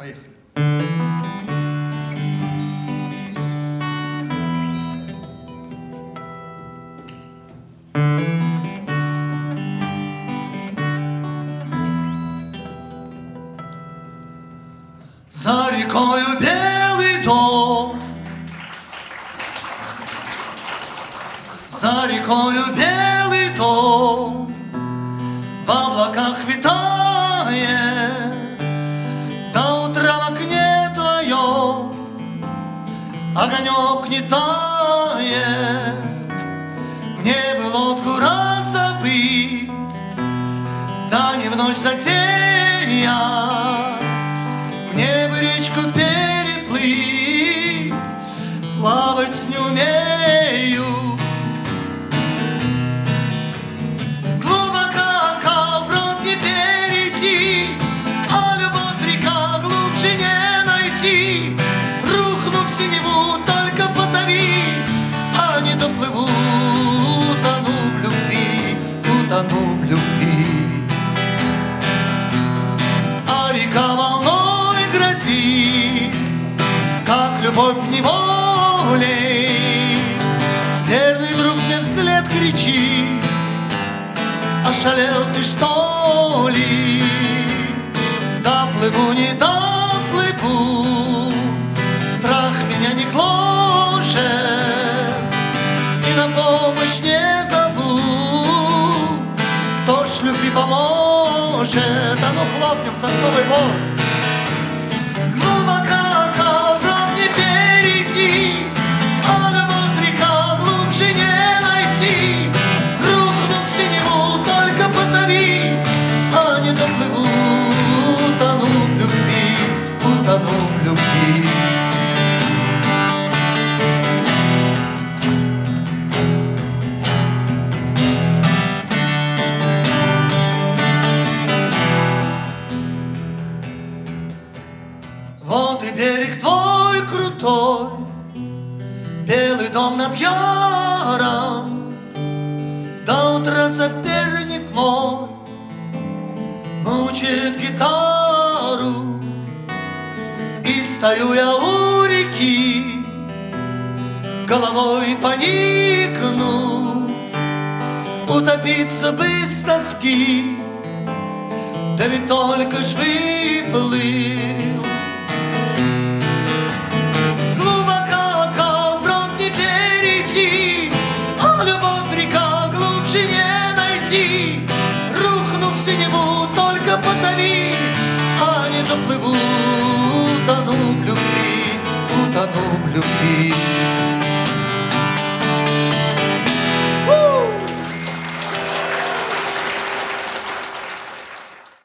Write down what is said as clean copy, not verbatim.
Поехали. За рекою белый дом, за рекою белый дом, в облаках витает, до утра в окне твоем огонек не тает. Мне бы лодку раздобыть, да не в ночь затеять. Мне бы речку переплыть, плавать не умею. Глубоко коврот не перейти, а любовь река глубже не найти. Рухну в синеву, только позови, а не доплыву. Утону в любви, утону в любви. А река волной грозит, как любовь неволей. Верный друг мне вслед кричит: ошалел ты, что ли? Доплыву, не доплыву, страх меня не гложет, и на помощь не зову. Кто ж любви поможет? А ну хлопнем, сосновый бор. Глубоко коврот не перейти, а любовь река глубже не найти. Рухну в синеву, только позови, а не доплыву. Утону в любви, утону в любви. Вот и берег твой крутой, белый дом над яром. До утра соперник мой мучает гитару. И стою я у реки, головой поникнув, утопиться бы с тоски, да ведь только ж выплыть.